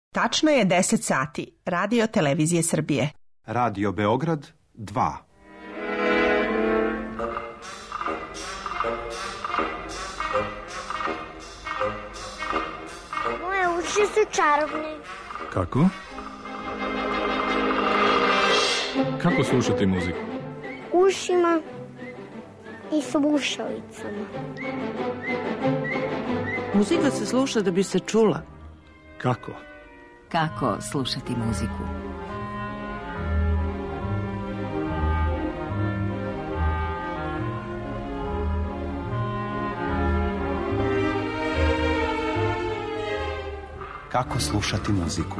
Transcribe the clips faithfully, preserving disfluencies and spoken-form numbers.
Tačno je deset sati. Radio Televizije Srbije. Radio Beograd dva. Moje uši su čarobne. Kako? Kako slušati muziku? Ušima i slušalicama. Muzika se sluša da bi se čula. Kako? Kako slušati muziku? Kako slušati muziku?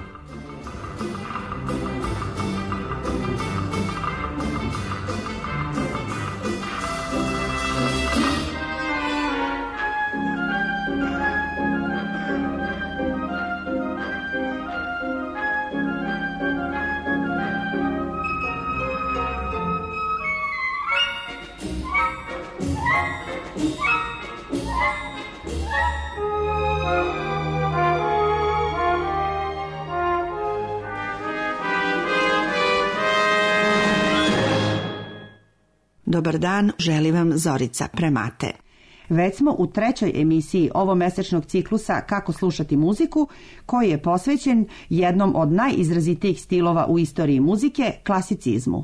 Dobar dan, želi vam Zorica Premate. Već smo u trećoj emisiji ovomesečnog ciklusa Kako slušati muziku, koji je posvećen jednom od najizrazitijih stilova u istoriji muzike, klasicizmu.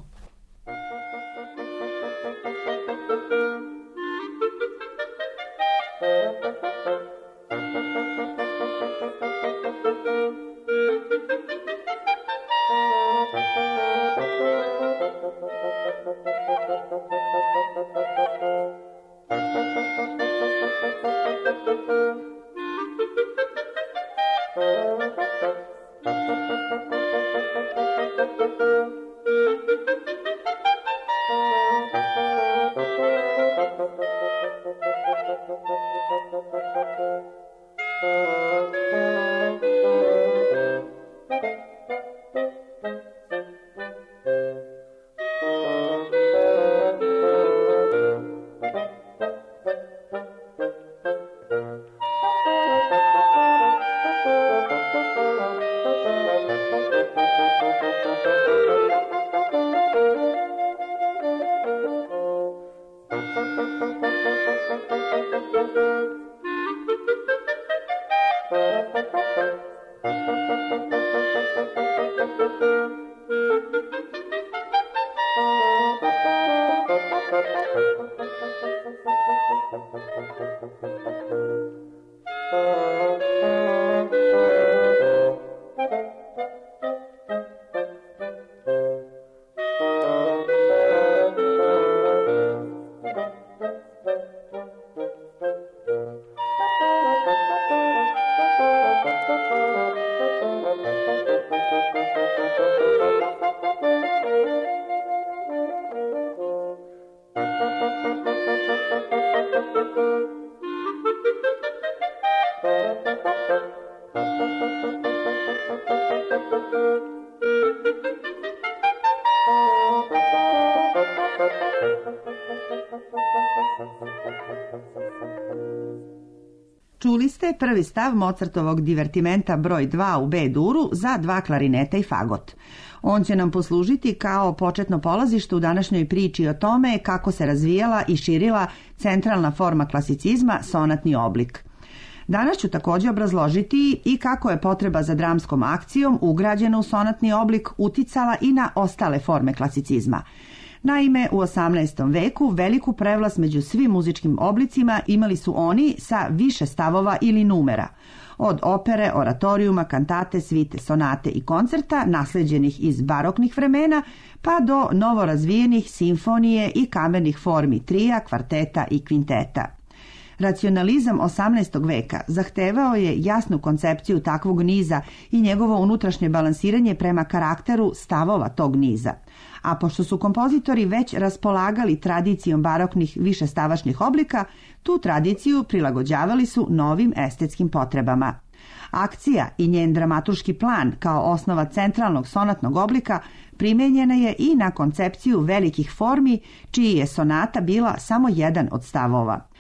Čuli ste prvi stav Mozartovog divertimenta broj dva u B-duru za dva klarineta i fagot. On će nam poslužiti kao početno polazište u današnjoj priči o tome kako se razvijala i širila centralna forma klasicizma, sonatni oblik. Danas ću također obrazložiti i kako je potreba za dramskom akcijom ugrađena u sonatni oblik uticala i na ostale forme klasicizma. Naime, u osamnaestom veku veliku prevlast među svim muzičkim oblicima imali su oni sa više stavova ili numera. Od opere, oratorijuma, kantate, svite, sonate i koncerta, nasleđenih iz baroknih vremena, pa do novorazvijenih simfonije i kamernih formi trija, kvarteta i kvinteta. Racionalizam osamnaestog veka zahtevao je jasnu koncepciju takvog niza i njegovo unutrašnje balansiranje prema karakteru stavova tog niza. A pošto su kompozitori već raspolagali tradicijom baroknih višestavašnih oblika, tu tradiciju prilagođavali su novim estetskim potrebama. Akcija i njen dramaturški plan kao osnova centralnog sonatnog oblika primenjena je i na koncepciju velikih formi, čiji je sonata bila samo jedan od stavova.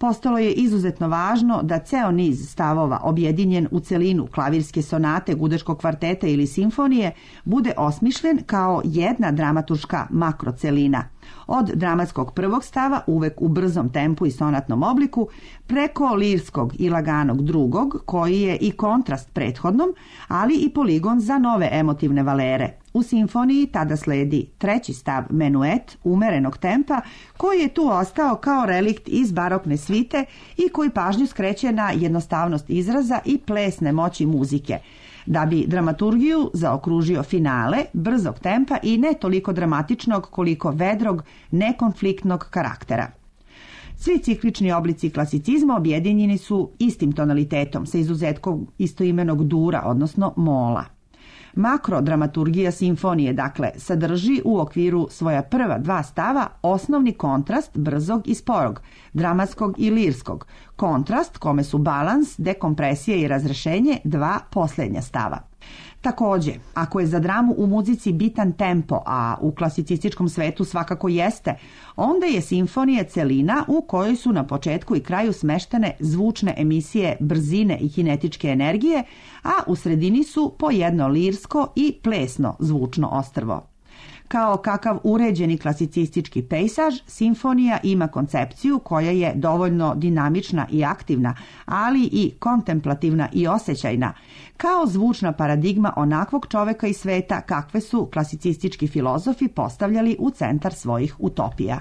postalo je izuzetno važno da ceo niz stavova objedinjen u celinu klavirske sonate, gudeškog kvarteta ili simfonije bude osmišljen kao jedna dramaturška makrocelina. Od dramatskog prvog stava, uvek u brzom tempu i sonatnom obliku, preko lirskog i laganog drugog, koji je i kontrast prethodnom, ali i poligon za nove emotivne valere. U simfoniji tada sledi treći stav menuet umerenog tempa, koji je tu ostao kao relikt iz barokne svite i koji pažnju skreće na jednostavnost izraza i plesne moći muzike, da bi dramaturgiju zaokružio finale brzog tempa i ne toliko dramatičnog koliko vedrog, nekonfliktnog karaktera. Svi ciklični oblici klasicizma objedinjeni su istim tonalitetom, sa izuzetkom istoimenog dura, odnosno mola. Makrodramaturgija simfonije, dakle, sadrži u okviru svoja prva dva stava osnovni kontrast brzog i sporog, dramatskog i lirskog, kontrast kome su balans, dekompresija i razrešenje dva posljednja stava. Takođe, ako je za dramu u muzici bitan tempo, a u klasicističkom svetu svakako jeste, onda je simfonija celina u kojoj su na početku i kraju smeštene zvučne emisije brzine i kinetičke energije, a u sredini su po jedno lirsko i plesno zvučno ostrvo. Kao kakav uređeni klasicistički pejsaž, simfonija ima koncepciju koja je dovoljno dinamična i aktivna, ali i kontemplativna i osjećajna, kao zvučna paradigma onakvog čoveka i sveta kakve su klasicistički filozofi postavljali u centar svojih utopija.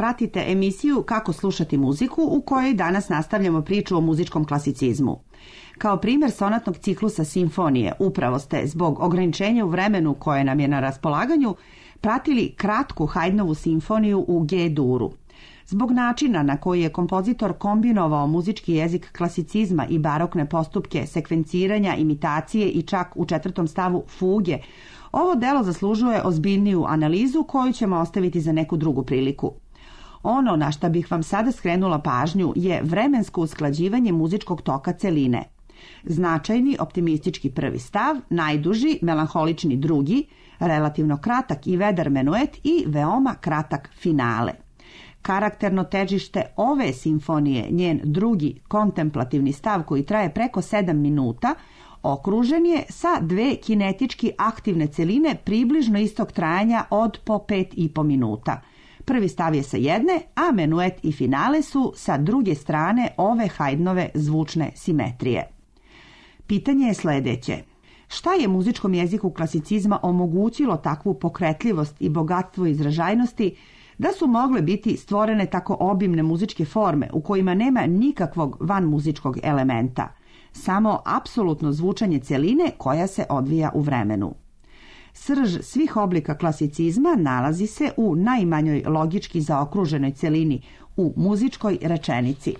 pratite emisiju Kako slušati muziku, u kojoj danas nastavljamo priču o muzičkom klasicizmu. Kao primjer sonatnog ciklusa simfonije, upravo ste, zbog ograničenja u vremenu koje nam je na raspolaganju, pratili kratku Haydnovu simfoniju u G-duru. Zbog načina na koji je kompozitor kombinovao muzički jezik klasicizma i barokne postupke sekvenciranja, imitacije i čak u četvrtom stavu fuge, ovo delo zaslužuje ozbiljniju analizu koju ćemo ostaviti za neku drugu priliku. Ono na šta bih vam sada skrenula pažnju je vremensko usklađivanje muzičkog toka celine. Značajni optimistički prvi stav, najduži melanholični drugi, relativno kratak i vedar menuet i veoma kratak finale. Karakterno težište ove simfonije, njen drugi kontemplativni stav koji traje preko sedam minuta, okružen je sa dve kinetički aktivne celine približno istog trajanja od po pet i po minuta. Prvi stav je sa jedne, a menuet i finale su sa druge strane ove Haydnove zvučne simetrije. Pitanje je sledeće. Šta je muzičkom jeziku klasicizma omogućilo takvu pokretljivost i bogatstvo izražajnosti da su mogle biti stvorene tako obimne muzičke forme u kojima nema nikakvog vanmuzičkog elementa, samo apsolutno zvučanje celine koja se odvija u vremenu? Srž svih oblika klasicizma nalazi se u najmanjoj logički zaokruženoj celini, u muzičkoj rečenici.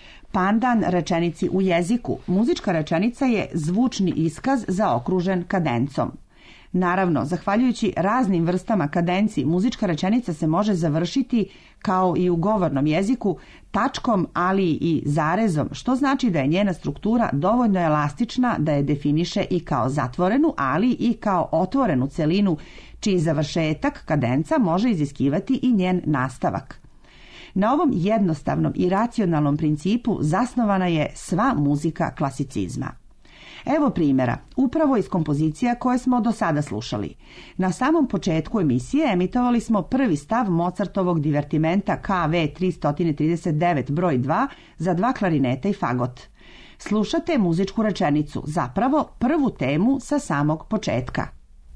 Pandan rečenici u jeziku, muzička rečenica je zvučni iskaz zaokružen kadencom. Naravno, zahvaljujući raznim vrstama kadenci, muzička rečenica se može završiti, kao i u govornom jeziku, tačkom, ali i zarezom, što znači da je njena struktura dovoljno elastična da je definiše i kao zatvorenu, ali i kao otvorenu celinu, čiji završetak kadenca može iziskivati i njen nastavak. Na ovom jednostavnom i racionalnom principu zasnovana je sva muzika klasicizma. Evo primjera, upravo iz kompozicija koje smo do sada slušali. Na samom početku emisije emitovali smo prvi stav Mozartovog divertimenta K V tristo trideset devet broj dva za dva klarineta i fagot. Slušate muzičku rečenicu, zapravo prvu temu sa samog početka.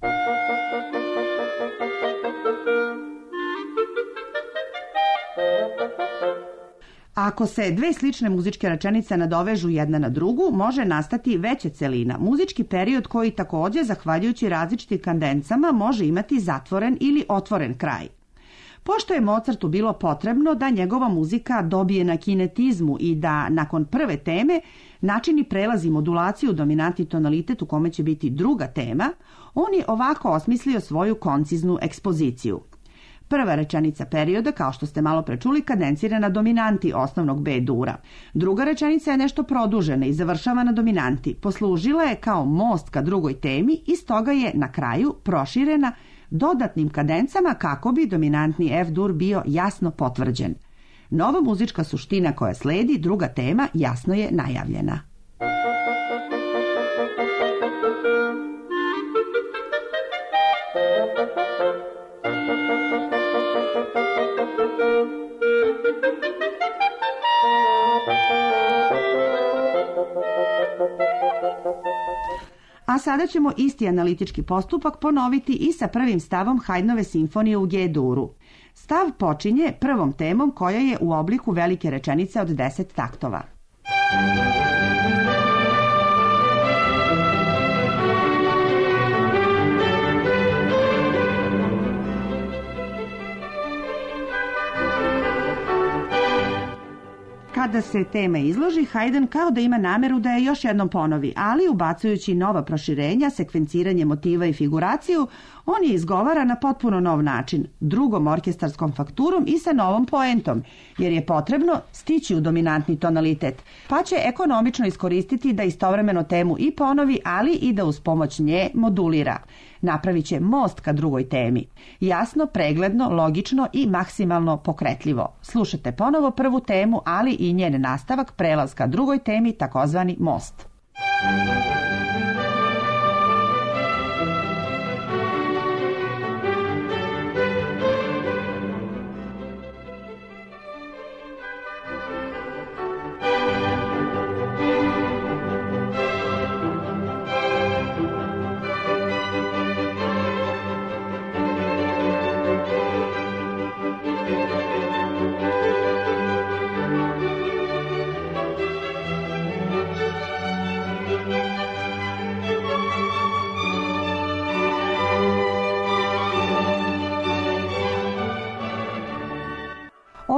Ako se dve slične muzičke rečenice nadovežu jedna na drugu, može nastati veća celina, muzički period koji također, zahvaljujući različitim kadencama, može imati zatvoren ili otvoren kraj. Pošto je Mozartu bilo potrebno da njegova muzika dobije na kinetizmu i da nakon prve teme načini prelaz i modulaciju dominantni tonalitet u kome će biti druga tema, on je ovako osmislio svoju konciznu ekspoziciju. Prva rečenica perioda, kao što ste malo prečuli, kadencira na dominanti osnovnog B-dura. Druga rečenica je nešto produžena i završava na dominanti. Poslužila je kao most ka drugoj temi i stoga je na kraju proširena dodatnim kadencama kako bi dominantni F-dur bio jasno potvrđen. Nova muzička suština koja sledi, druga tema, jasno je najavljena. A sada ćemo isti analitički postupak ponoviti i sa prvim stavom Haydnove simfonije u G-duru. Stav počinje prvom temom koja je u obliku velike rečenice od deset taktova. Kada se tema izloži, Haydn kao da ima nameru da je još jednom ponovi, ali ubacujući nova proširenja, sekvenciranje motiva i figuraciju, on je izgovara na potpuno nov način, drugom orkestarskom fakturom i sa novom poentom, jer je potrebno stići u dominantni tonalitet, pa će ekonomično iskoristiti da istovremeno temu i ponovi, ali i da uz pomoć nje modulira. Napravit će most ka drugoj temi. Jasno, pregledno, logično i maksimalno pokretljivo. Slušate ponovo prvu temu, ali i njen nastavak, prelaz ka drugoj temi, takozvani most.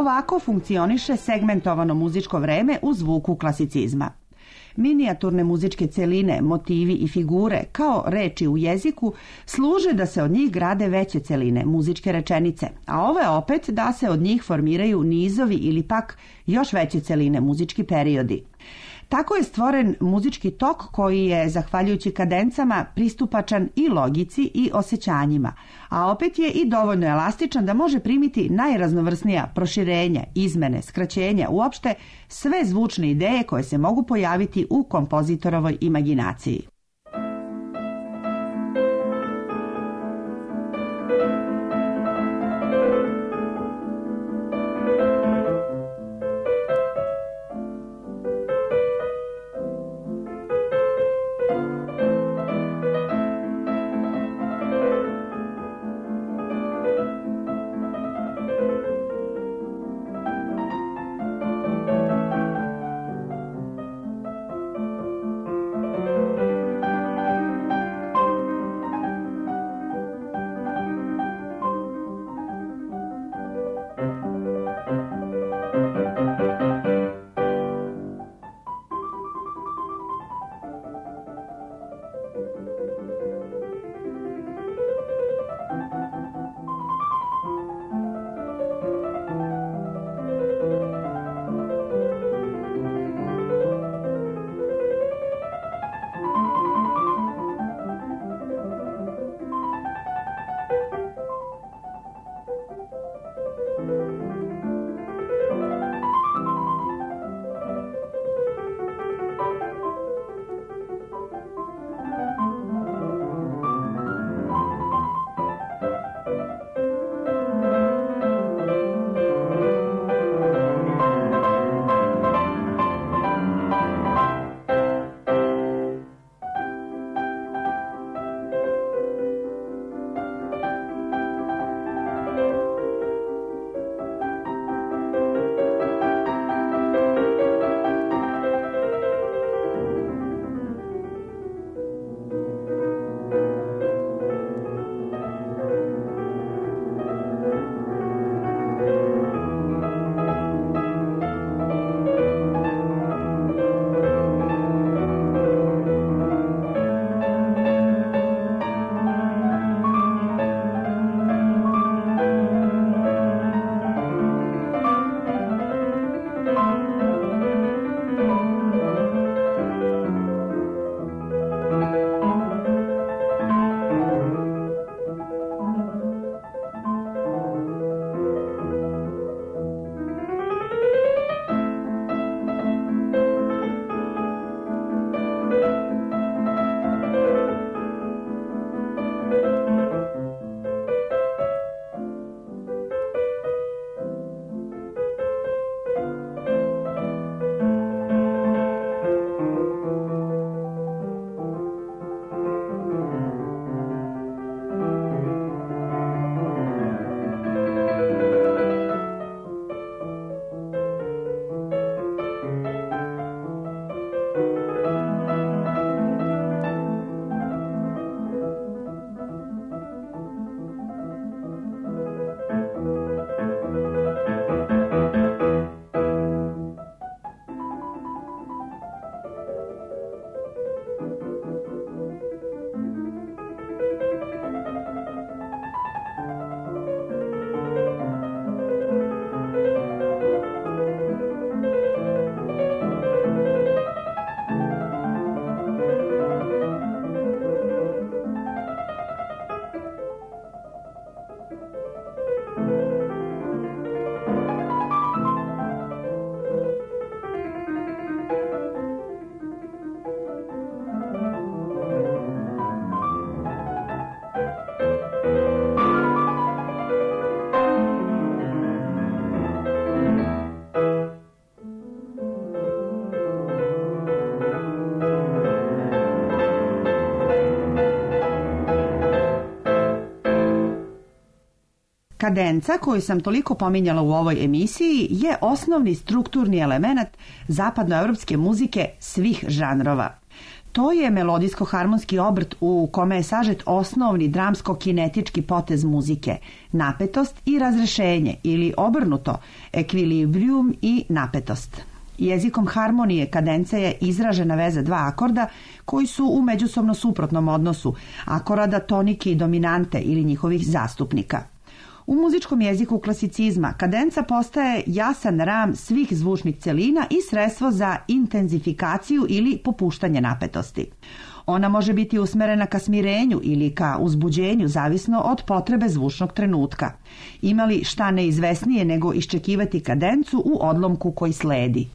Ovako funkcioniše segmentovano muzičko vreme u zvuku klasicizma. Minijaturne muzičke celine, motivi i figure, kao reči u jeziku, služe da se od njih grade veće celine, muzičke rečenice, a ove opet da se od njih formiraju nizovi ili pak još veće celine, muzički periodi. Tako je stvoren muzički tok koji je, zahvaljujući kadencama, pristupačan i logici i osjećanjima, a opet je i dovoljno elastičan da može primiti najraznovrsnija proširenja, izmene, skraćenja, uopšte sve zvučne ideje koje se mogu pojaviti u kompozitorovoj imaginaciji. Kadenca, koju sam toliko pominjala u ovoj emisiji, je osnovni strukturni element zapadnoevropske muzike svih žanrova. To je melodijsko-harmonski obrt u kome je sažet osnovni dramsko-kinetički potez muzike, napetost i razrešenje ili obrnuto, ekvilibrijum i napetost. Jezikom harmonije kadenca je izražena veza dva akorda koji su u međusobno suprotnom odnosu, akorada, tonike i dominante ili njihovih zastupnika. U muzičkom jeziku klasicizma kadenca postaje jasan ram svih zvučnih celina i sredstvo za intenzifikaciju ili popuštanje napetosti. Ona može biti usmerena ka smirenju ili ka uzbuđenju, zavisno od potrebe zvučnog trenutka. Ima li šta neizvesnije nego iščekivati kadencu u odlomku koji sledi?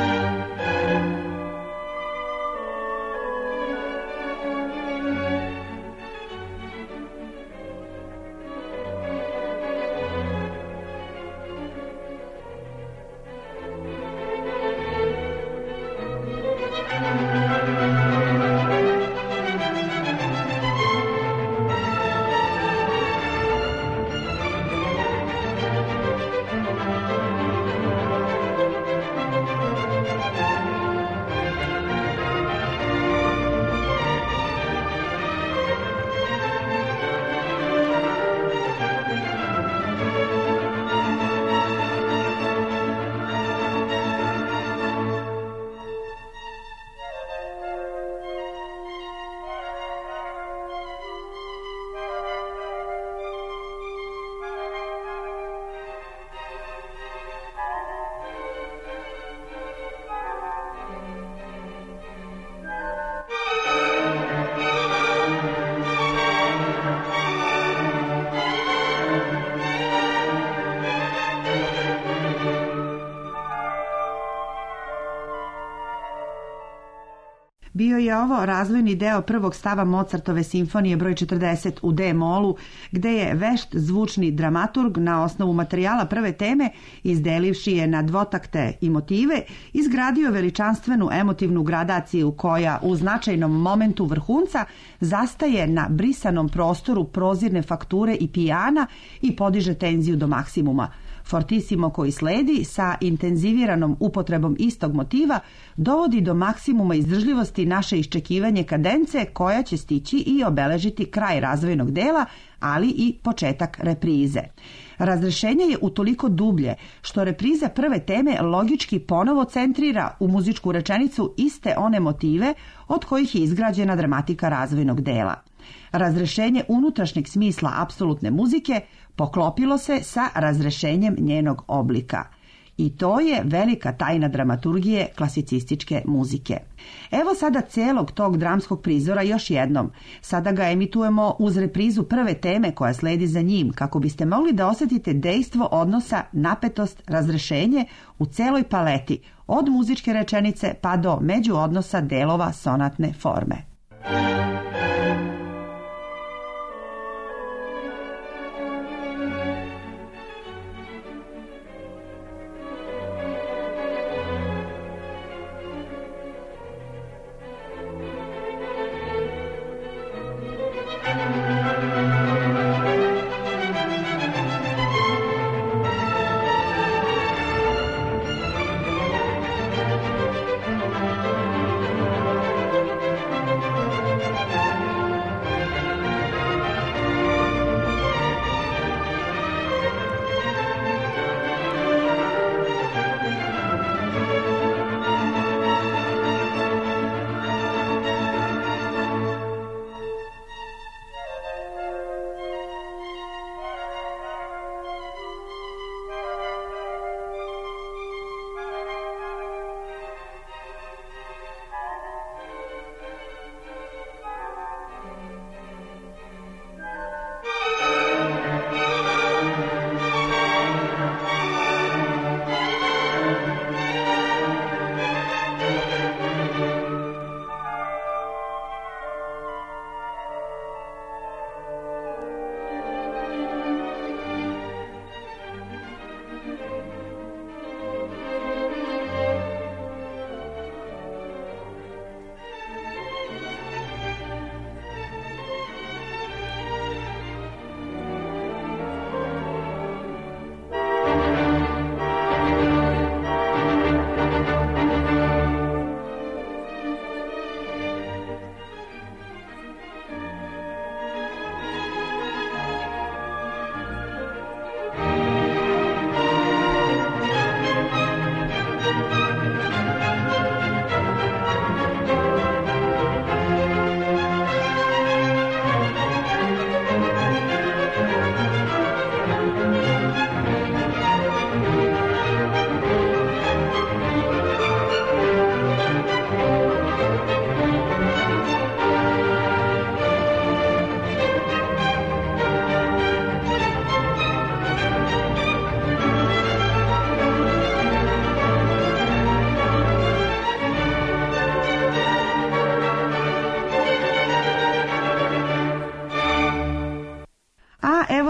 Bio je ovo razvojni deo prvog stava Mozartove simfonije broj četrdeset u D-molu, gde je vešt zvučni dramaturg na osnovu materijala prve teme, izdelivši je na dvotakte i motive, izgradio veličanstvenu emotivnu gradaciju koja u značajnom momentu vrhunca zastaje na brisanom prostoru prozirne fakture i pijana i podiže tenziju do maksimuma. Fortissimo koji sledi sa intenziviranom upotrebom istog motiva dovodi do maksimuma izdržljivosti naše iščekivanje kadence koja će stići i obeležiti kraj razvojnog dela, ali i početak reprize. Razrešenje je utoliko dublje što repriza prve teme logički ponovo centrira u muzičku rečenicu iste one motive od kojih je izgrađena dramatika razvojnog dela. Razrešenje unutrašnjeg smisla apsolutne muzike poklopilo se sa razrešenjem njenog oblika. I to je velika tajna dramaturgije klasicističke muzike. Evo sada celog tog dramskog prizora još jednom. Sada ga emitujemo uz reprizu prve teme koja sledi za njim, kako biste mogli da osjetite dejstvo odnosa napetost, razrešenje u celoj paleti, od muzičke rečenice pa do međuodnosa delova sonatne forme.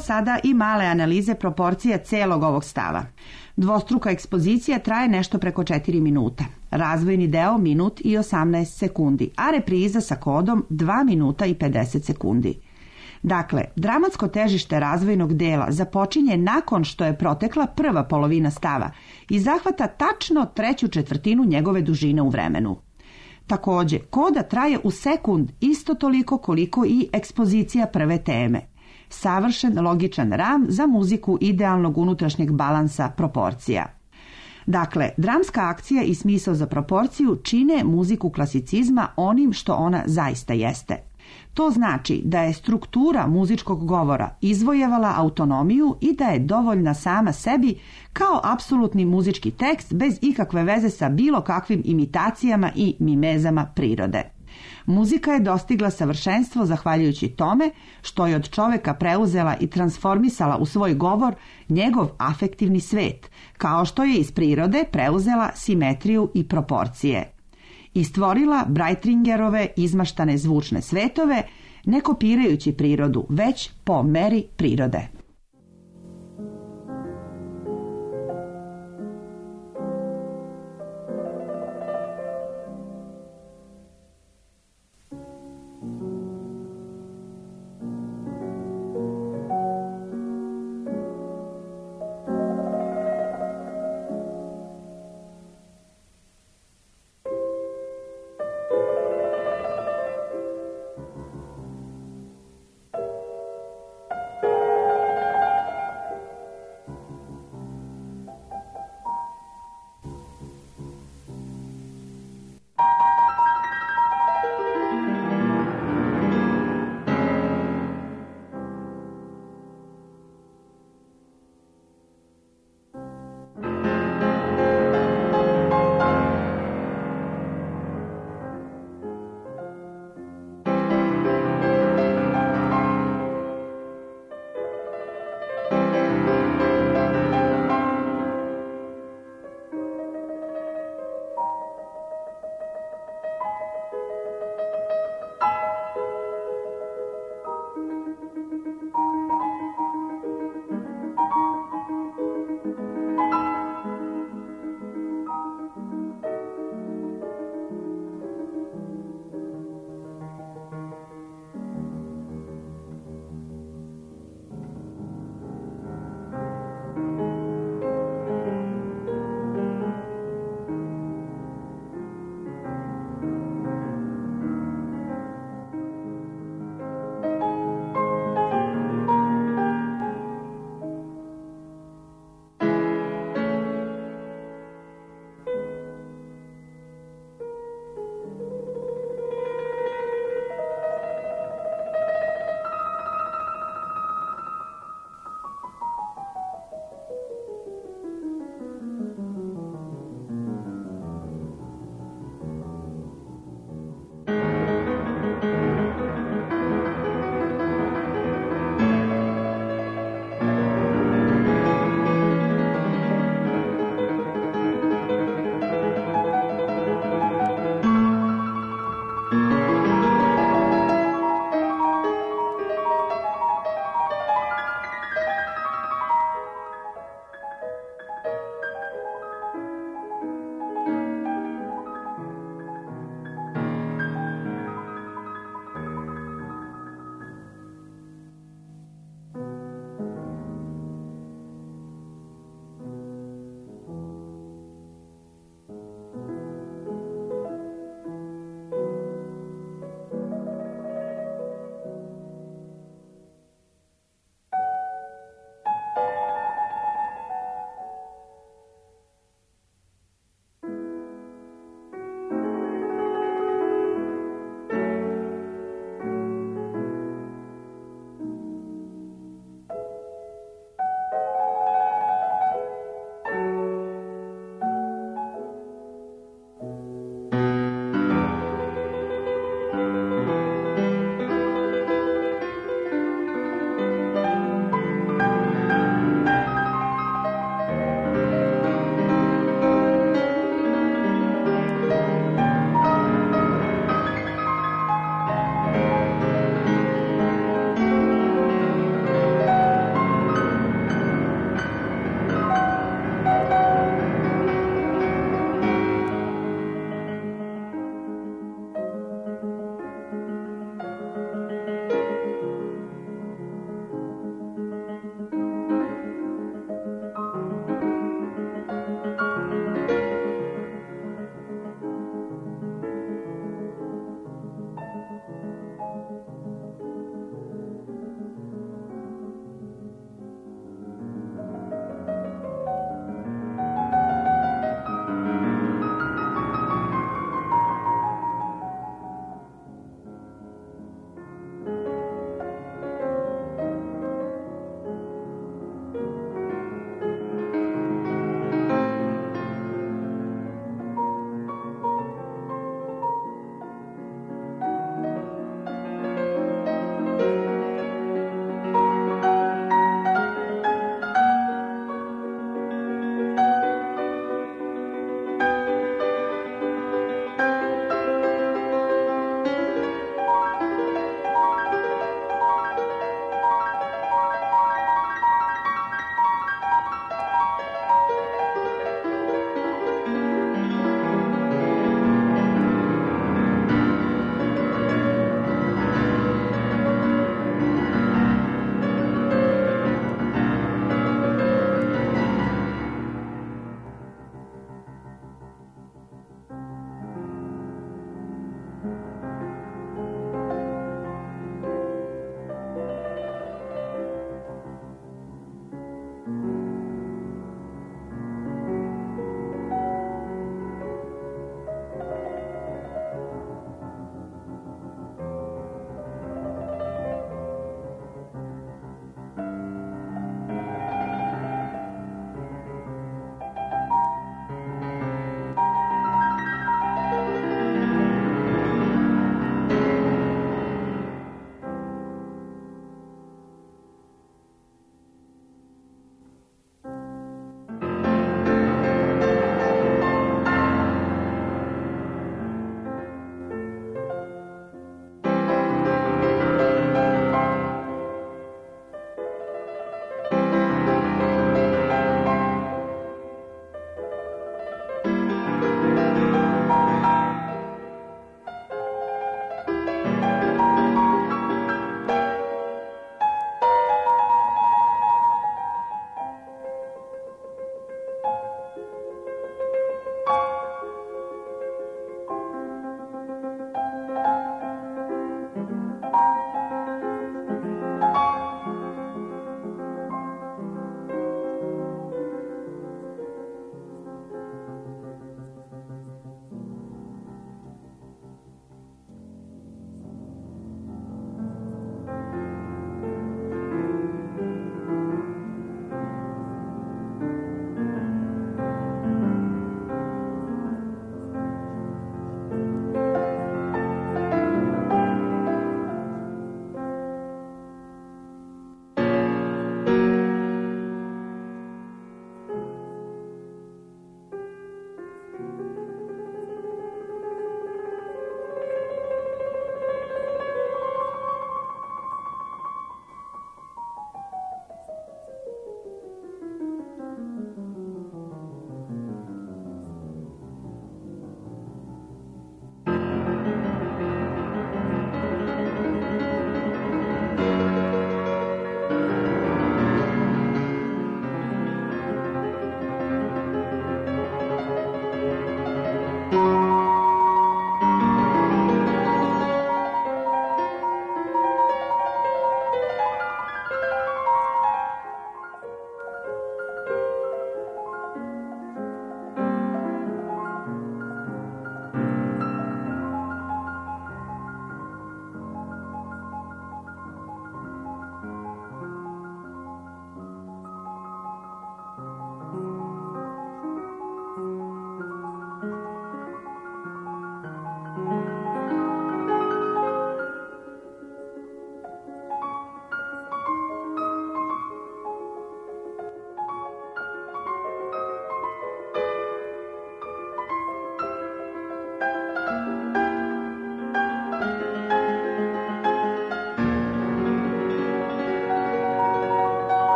sada i male analize proporcija celog ovog stava. Dvostruka ekspozicija traje nešto preko četiri minuta, razvojni deo minut i osamnaest sekundi, a repriza sa kodom dva minuta i pedeset sekundi. Dakle, dramatsko težište razvojnog dela započinje nakon što je protekla prva polovina stava i zahvata tačno treću četvrtinu njegove dužine u vremenu. Takođe, koda traje u sekund isto toliko koliko i ekspozicija prve teme. Savršen logičan ram za muziku idealnog unutrašnjeg balansa proporcija. Dakle, dramska akcija i smisao za proporciju čine muziku klasicizma onim što ona zaista jeste. To znači da je struktura muzičkog govora izvojevala autonomiju i da je dovoljna sama sebi kao apsolutni muzički tekst bez ikakve veze sa bilo kakvim imitacijama i mimezama prirode. Muzika je dostigla savršenstvo zahvaljujući tome što je od čoveka preuzela i transformisala u svoj govor njegov afektivni svet, kao što je iz prirode preuzela simetriju i proporcije. I stvorila Breitringerove izmaštane zvučne svetove, ne kopirajući prirodu, već po meri prirode.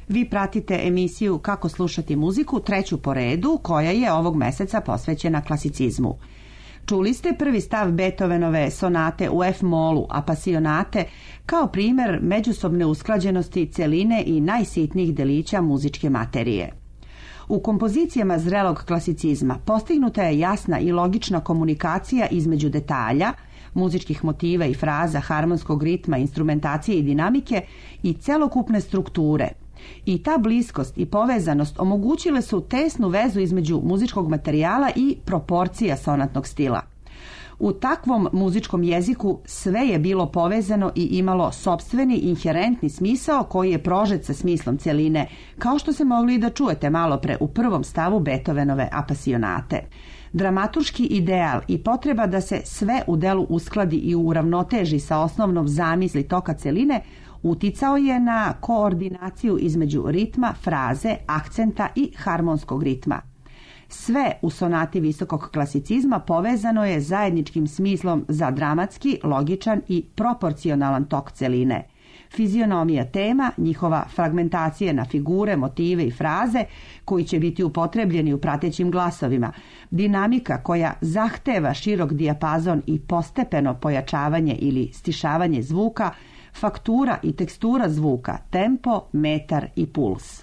Vi pratite emisiju Kako slušati muziku, treću po redu, koja je ovog meseca posvećena klasicizmu. Čuli ste prvi stav Beethovenove sonate u F-molu, Apasionate, kao primer međusobne usklađenosti celine i najsitnijih delića muzičke materije. U kompozicijama zrelog klasicizma postignuta je jasna i logična komunikacija između detalja, muzičkih motiva i fraza, harmonskog ritma, instrumentacije i dinamike i celokupne strukture. I ta bliskost i povezanost omogućile su tesnu vezu između muzičkog materijala i proporcija sonatnog stila. U takvom muzičkom jeziku sve je bilo povezano i imalo sopstveni inherentni smisao koji je prožet sa smislom celine, kao što se mogli i da čujete malopre u prvom stavu Beethovenove Apasionate. Dramaturški ideal i potreba da se sve u delu uskladi i uravnoteži sa osnovnom zamisli toka celine uticao je na koordinaciju između ritma, fraze, akcenta i harmonskog ritma. Sve u sonati visokog klasicizma povezano je zajedničkim smislom za dramatski, logičan i proporcionalan tok celine. Fizionomija tema, njihova fragmentacija na figure, motive i fraze koji će biti upotrebljeni u pratećim glasovima, dinamika koja zahteva širok dijapazon i postepeno pojačavanje ili stišavanje zvuka, faktura i tekstura zvuka, tempo, metar i puls.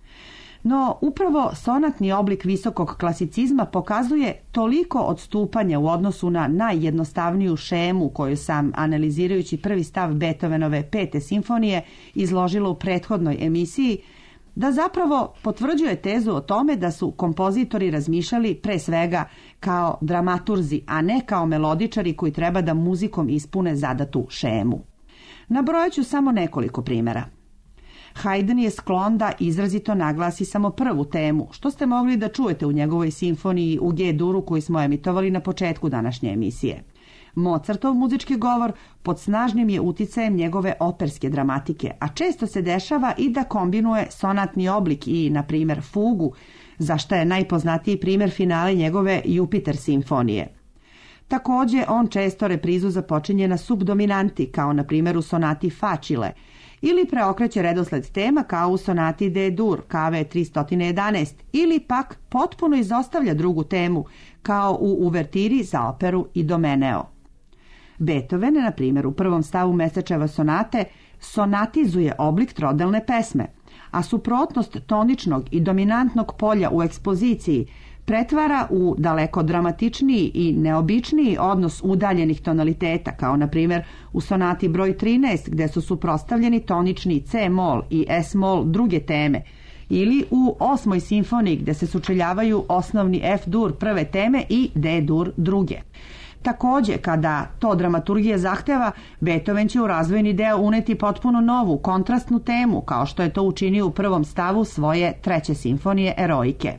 No, upravo sonatni oblik visokog klasicizma pokazuje toliko odstupanja u odnosu na najjednostavniju šemu koju sam, analizirajući prvi stav Beethovenove pete simfonije, izložila u prethodnoj emisiji, da zapravo potvrđuje tezu o tome da su kompozitori razmišljali pre svega kao dramaturzi, a ne kao melodičari koji treba da muzikom ispune zadatu šemu. Nabrojat ću samo nekoliko primjera. Haydn je sklon da izrazito naglasi samo prvu temu, što ste mogli da čujete u njegovoj simfoniji u G-duru koju smo emitovali na početku današnje emisije. Mozartov muzički govor pod snažnim je uticajem njegove operske dramatike, a često se dešava i da kombinuje sonatni oblik i, na primjer, fugu, za što je najpoznatiji primjer finale njegove Jupiter simfonije. Također, on često reprizu započinje na subdominanti, kao na primjer u sonati Facile, ili preokreće redosled tema kao u sonati D-dur K V tristo jedanaest, ili pak potpuno izostavlja drugu temu kao u uvertiri za operu i Domeneo. Beethoven, na primjer, u prvom stavu Mesečeve sonate sonatizuje oblik trodelne pesme, a suprotnost toničnog i dominantnog polja u ekspoziciji pretvara u daleko dramatičniji i neobičniji odnos udaljenih tonaliteta, kao na primjer u sonati broj trinaest gdje su suprotstavljeni tonični C-mol i S-mol druge teme, ili u osmoj simfoniji gdje se sučeljavaju osnovni F-dur prve teme i D-dur druge. Također, kada to dramaturgija zahteva, Beethoven će u razvojni deo uneti potpuno novu, kontrastnu temu, kao što je to učinio u prvom stavu svoje treće simfonije Eroike.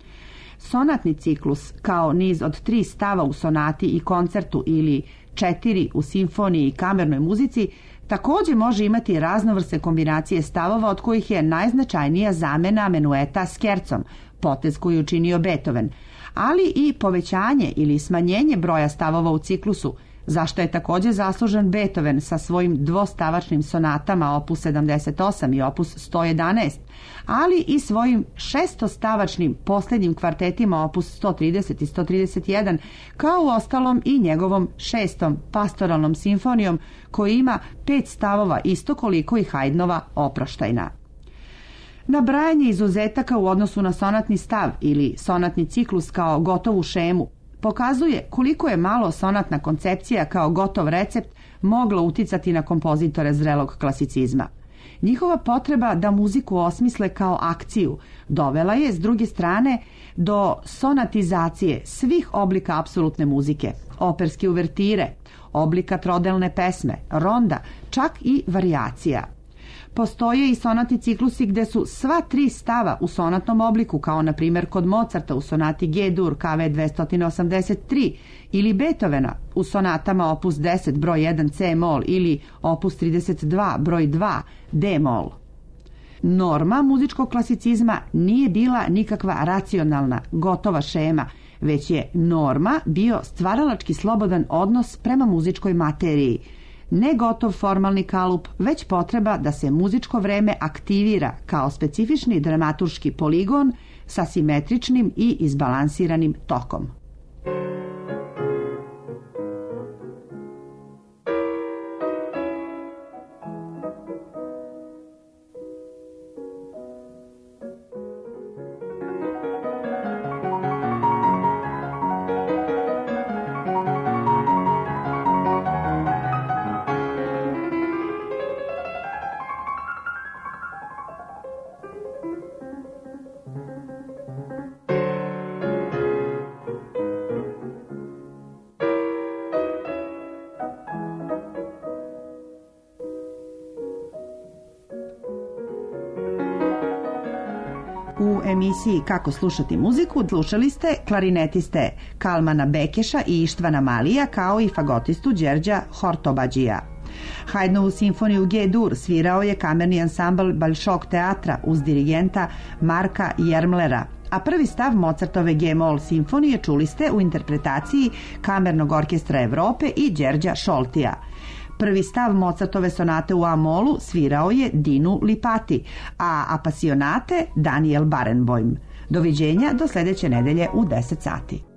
Sonatni ciklus, kao niz od tri stava u sonati i koncertu ili četiri u simfoniji i kamernoj muzici, također može imati raznovrsne kombinacije stavova, od kojih je najznačajnija zamena menueta skercom, potez koji je učinio Beethoven, ali i povećanje ili smanjenje broja stavova u ciklusu, zašto je također zaslužen Beethoven sa svojim dvostavačnim sonatama opus sedamdeset osam i opus sto jedanaest, ali i svojim šestostavačnim posljednjim kvartetima opus sto trideset i sto trideset jedan, kao u ostalom i njegovom šestom pastoralnom simfonijom koji ima pet stavova, isto koliko i Haydnova Oproštajna. Nabrajanje izuzetaka u odnosu na sonatni stav ili sonatni ciklus kao gotovu šemu pokazuje koliko je malo sonatna koncepcija kao gotov recept mogla uticati na kompozitore zrelog klasicizma. Njihova potreba da muziku osmisle kao akciju dovela je, s druge strane, do sonatizacije svih oblika apsolutne muzike, operske uvertire, oblika trodelne pesme, ronda, čak i varijacija. Postoje i sonatni ciklusi gdje su sva tri stava u sonatnom obliku, kao na primjer kod Mozarta u sonati G-dur K V dvesta osamdeset tri ili Beethovena u sonatama opus deset broj jedan C-mol ili opus trideset dva broj dva D-mol. Norma muzičkog klasicizma nije bila nikakva racionalna, gotova šema, već je norma bio stvaralački slobodan odnos prema muzičkoj materiji, ne gotov formalni kalup, već potreba da se muzičko vreme aktivira kao specifični dramaturški poligon sa simetričnim i izbalansiranim tokom. U emisiji Kako slušati muziku slušali ste klarinetiste Kalmana Bekeša i Ištvana Malija, kao i fagotistu Đerđa Hortobadžija. Haydnovu simfoniju G-dur svirao je kamerni ansambl Balšog teatra uz dirigenta Marka Jermlera, a prvi stav Mozartove G-mol simfonije čuli ste u interpretaciji Kamernog orkestra Evrope i Đerđa Šoltija. Prvi stav Mozartove sonate u A-molu svirao je Dinu Lipati, a apasionate Daniel Barenboim. Doviđenja do sljedeće nedelje u deset sati.